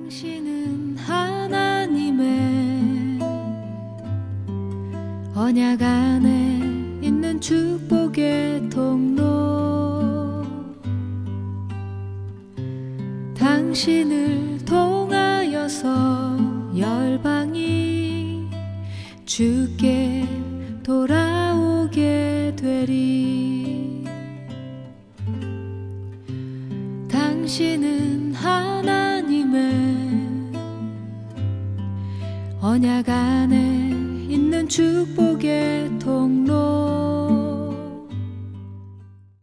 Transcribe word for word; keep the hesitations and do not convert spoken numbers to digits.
당신은 하나님의 언약 안에 있는 축복의 통로, 당신을 통하여서 열방이 주께 돌아오게 되리. 당신은 하나님의 언약 안에 있는 축복의